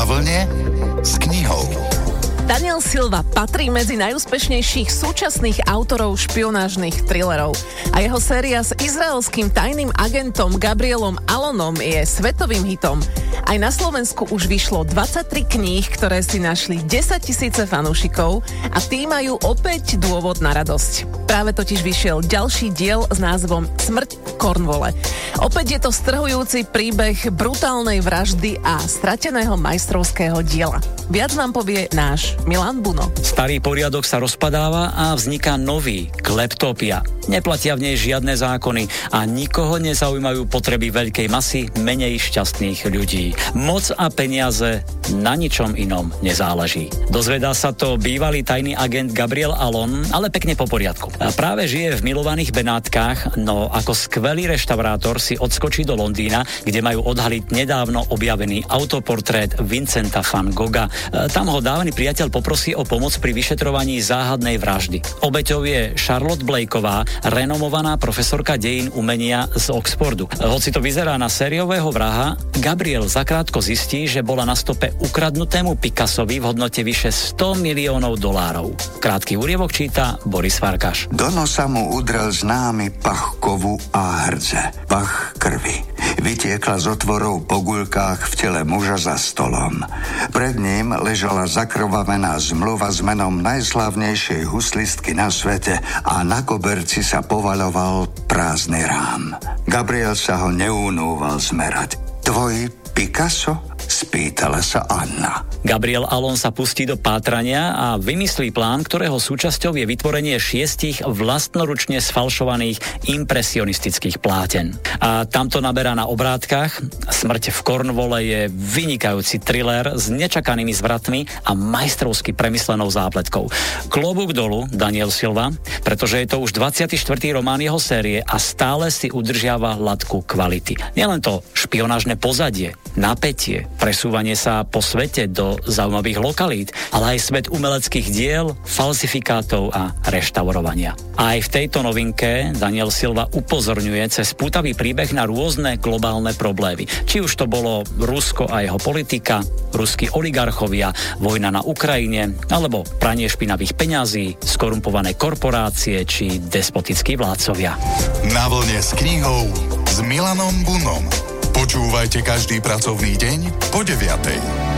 Na vlne s knihou. Daniel Silva patrí medzi najúspešnejších súčasných autorov špionážnych thrillerov a jeho séria s izraelským tajným agentom Gabrielom Allonom je svetovým hitom. Aj na Slovensku už vyšlo 23 kníh, ktoré si našli 10 000 fanúšikov a tí majú opäť dôvod na radosť. Práve totiž vyšiel ďalší diel s názvom Smrť v Cornwalle. Opäť je to strhujúci príbeh brutálnej vraždy a strateného majstrovského diela. Viac nám povie náš Milan Buno. Starý poriadok sa rozpadáva a vzniká nový, kleptópia. Neplatia v nej žiadne zákony a nikoho nezaujímajú potreby veľkej masy menej šťastných ľudí. Moc a peniaze na ničom inom nezáleží. Dozvedá sa to bývalý tajný agent Gabriel Allon, ale pekne po poriadku. A práve žije v milovaných Benátkach, no ako skvelý reštaurátor si odskočí do Londýna, kde majú odhaliť nedávno objavený autoportrét Vincenta van Gogha. Tam ho dávny priateľ poprosí o pomoc pri vyšetrovaní záhadnej vraždy. Obeťou je Charlotte Blakeová, renomovaná profesorka dejín umenia z Oxfordu. Hoci to vyzerá na sériového vraha, Gabriel zakrátko zistí, že bola na stope ukradnutému Picassovi v hodnote vyše $100 miliónov. Krátky úryvok číta Boris Farkaš. Do nosa mu udrel známy pach kovu a hrdze. Pach krvi. Vytiekla z otvorov po guľkách v tele muža za stolom. Pred ním ležala zakrvavená zmluva s menom najslávnejšej huslistky na svete a na koberci sa povaľoval prázdny rám. Gabriel sa ho neunúval zmerať. Tvoj Picasso? Spýtala sa Anna. Gabriel Allon sa pustí do pátrania a vymyslí plán, ktorého súčasťou je vytvorenie 6 vlastnoručne sfalšovaných impresionistických pláten. A tamto naberá na obrátkach. Smrť v Cornwalle je vynikajúci thriller s nečakanými zvratmi a majstrovsky premyslenou zápletkou. Klobúk dolu, Daniel Silva, pretože je to už 24. román jeho série a stále si udržiava latku kvality. Nielen to špionážne pozadie, napätie, presúvanie sa po svete do zaujímavých lokalít, ale aj svet umeleckých diel, falsifikátov a reštaurovania. A aj v tejto novinke Daniel Silva upozorňuje cez pútavý príbeh na rôzne globálne problémy. Či už to bolo Rusko a jeho politika, ruskí oligarchovia, vojna na Ukrajine, alebo pranie špinavých peňazí, skorumpované korporácie či despotickí vládcovia. Na vlne s knihou s Milanom Bunom. Počúvajte každý pracovný deň po 9:00.